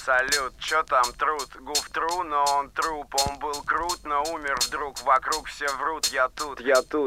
салют, чё там труд? Гуф тру, но он труп, он был крут, но умер вдруг. Вокруг все врут, я тут.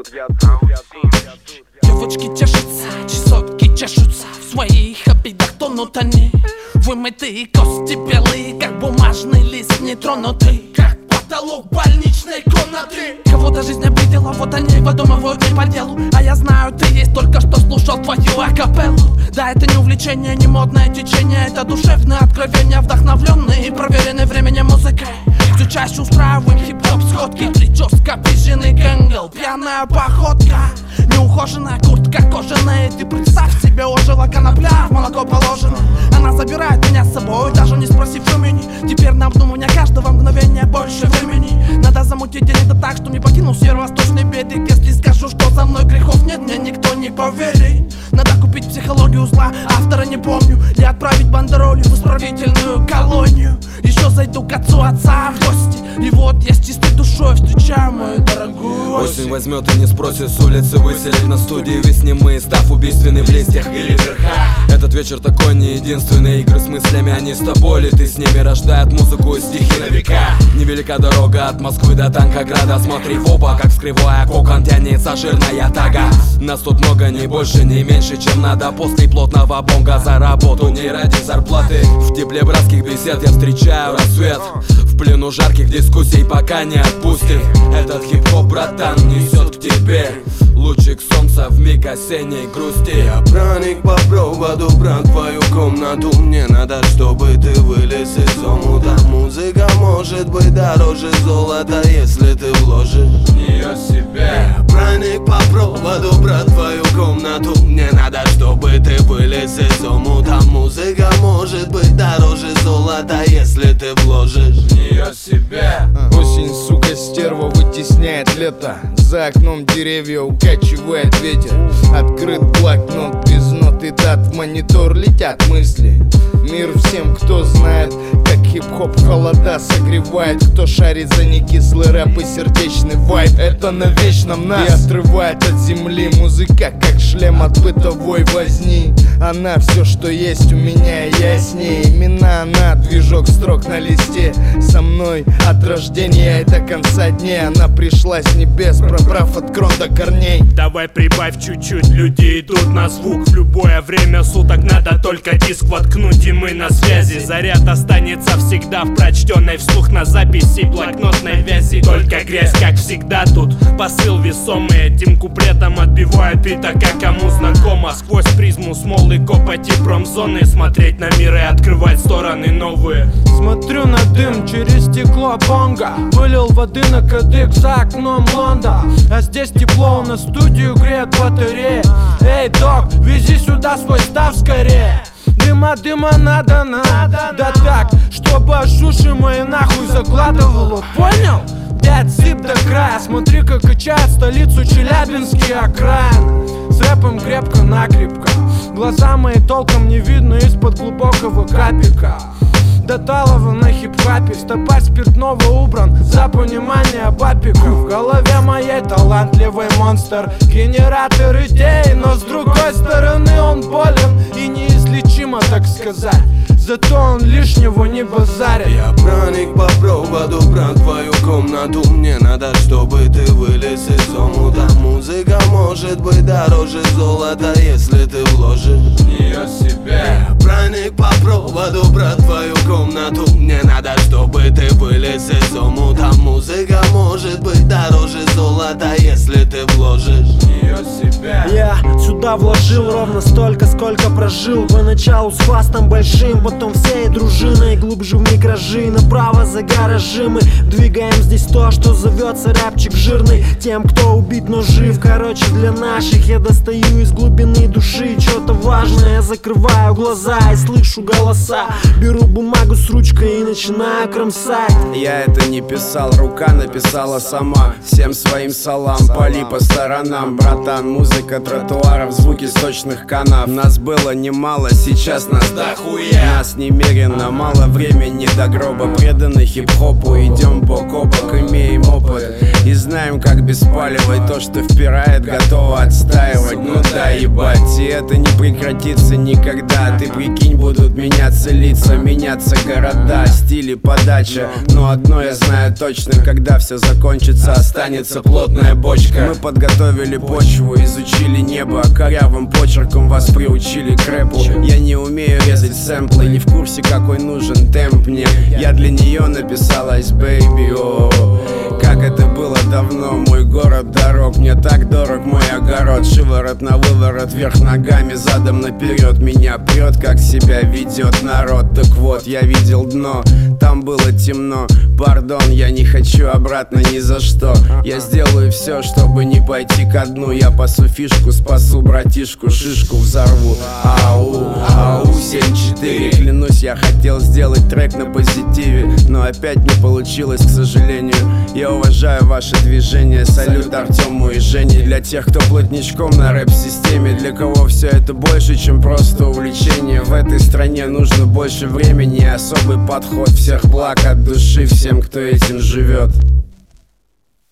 Девочки тешатся, чесотки чешутся, в своих обидах тонут они. Вымытые кости белые, как бумажный лист нетронутый, как потолок больничной комнаты. Кого-то жизнь обидела, вот они выдумывают не по делу. А я знаю, ты есть только что слушал твою акапеллу. Да, это не увлечение, не модное течение, это душевное откровение, вдохновленные и проверенные временем музыкой. Все чаще устраиваем хип-хоп сходки, прическа, пижиный гэнгл, пьяная походка, неухоженная куртка кожаная. Ты представь себе, ожила конопля, в молоко положено. Она забирает меня с собой, даже не спросив имени. Теперь на обдумывание каждого мгновения больше времени. Надо замутить день это так, что не покинул северо-восточный берег. Если скажу, что за мной грехов нет, мне никто не поверит. Надо купить психологию зла, автора не помню, и отправить бандеролью в исправительную колонию. Еще зайду к отцу отца в гости, и вот я с чистой душой встречаю мою дорогую осень. Осень возьмет и не спросит с улицы выселить на студии весны, став убийственный в листьях или верхах. Этот вечер такой не единственный, игры с мыслями, они с тобой, ли ты с ними, рождает музыку и стихи на века. Невелика дорога от Москвы до Танкограда, смотри в оба, как скрывая кокон тянется жирная тага. Нас тут много, не больше, не меньше, чем надо. После плотного бонга за работу, не ради зарплаты. В тепле братских бесед я встречаю рассвет, в плену жарких дискуссий пока не отпустит. Этот хип-хоп, братан, несет к тебе лучик солнца в миг осенней грусти. Я проник по проводу, брат, в твою комнату. Мне надо, чтобы ты вылез из омута. Музыка может быть дороже золота, если ты вложишь в нее себя. Я проник по проводу, брат, в твою комнату. Мне надо, чтобы ты вылез из омута. Музыка может быть дороже золота, если ты вложишь в нее себя. Осень, сука, стерва вытесняет лето. За окном деревья укачивает ветер. Открыт блокнот без нот и дат, в монитор летят мысли. Мир всем, кто знает, как хип-хоп холода согревает. Кто шарит за некислый рэп и сердечный вайб, это на вечном нас и отрывает от земли. Музыка как шлем от бытовой возни. Она все, что есть у меня, и я с ней. Именно она, движок строк на листе. Со мной от рождения и до конца дней. Она пришла с небес, пробрав от крон до корней. Давай прибавь чуть-чуть, люди идут на звук. В любое время суток надо только диск воткнуть, и мы на связи. Заряд останется всегда в прочтенной вслух на записи блокнотной вязи. Только грязь, как всегда тут, посыл весомый. Этим куплетом отбиваю пита, как кому знакомо. Сквозь призму смолы, копоти, промзоны, смотреть на мир и открывать стороны новые. Смотрю на дым через стекло бонга. Вылил воды на кадык за окном Лонда. А здесь тепло, на студию греет батарея. Эй, док, вези сюда свой став скорее. Дыма надо, да так, чтобы аж уши мои нахуй закладывало, понял? 5 сип до края, смотри, как качает столицу Челябинский окраин. С рэпом крепко-накрепко, глаза мои толком не видно из-под глубокого капика. До талого на хип-хапе, стопа спиртного убран за понимание бабику. В голове моей талантливый монстр, генератор идей, но с другой стороны он болен и неизлечимо, так сказать. Зато он лишнего не базарит. Я проник по проводу, брат, в твою комнату. Мне надо, чтобы ты вылез из омута. Музыка может быть дороже золота, если ты вложишь в нее себя. Я проник по проводу, брат, в твою комнату. Мне надо, чтобы ты вылез из омута. Музыка может быть дороже золота, если ты вложишь в нее себя. Я сюда вложил ровно столько, сколько прожил. Поначалу с хвастом большим, потом всей дружиной глубже в микражи. Направо за гаражи мы двигаем здесь то, что зовется рэпчик жирный. Тем, кто убит, но жив, короче, для наших. Я достаю из глубины души что-то важное. Я закрываю глаза и слышу голоса. Беру бумагу с ручкой и начинаю кромсать. Я это не писал, рука написала сама. Всем своим салам, пали по сторонам, брата. братан, музыка тротуаров, звуки сточных канав. Нас было немало, сейчас нас дохуя. Нас немерено, мало времени до гроба. Преданы хип-хопу, идем бок о бок, имеем опыт и знаем, как без палева. И то, что впирает, готово отстаивать. Ну да, ебать, и это не прекратится никогда. Ты прикинь, будут меняться лица, меняться города, стили, подача. Но одно я знаю точно, когда все закончится, останется плотная бочка. Мы подготовили почву, изучили небо, корявым почерком вас приучили к рэпу. Я не умею резать сэмплы, не в курсе, какой нужен темп мне. Я для нее написал Ice Baby, как это было давно, мой город дорог. Мне так дорог мой огород. Шиворот на выворот, вверх ногами, задом наперед. Меня прет, как себя ведет народ. Так вот, я видел дно, там было темно. Пардон, я не хочу обратно ни за что. Я сделаю все, чтобы не пойти ко дну. Я пасу фишку, спасу братишку, шишку взорву. Ау, ау, 7-4. Клянусь, я хотел сделать трек на позитиве, но опять не получилось, к сожалению. Я уважаю ваше движение, салют Артему и Жене. Для тех, кто плотничком на рэп-системе, для кого все это больше, чем просто увлечение. В этой стране нужно больше времени и особый подход. Всех благ от души всем, кто этим живет.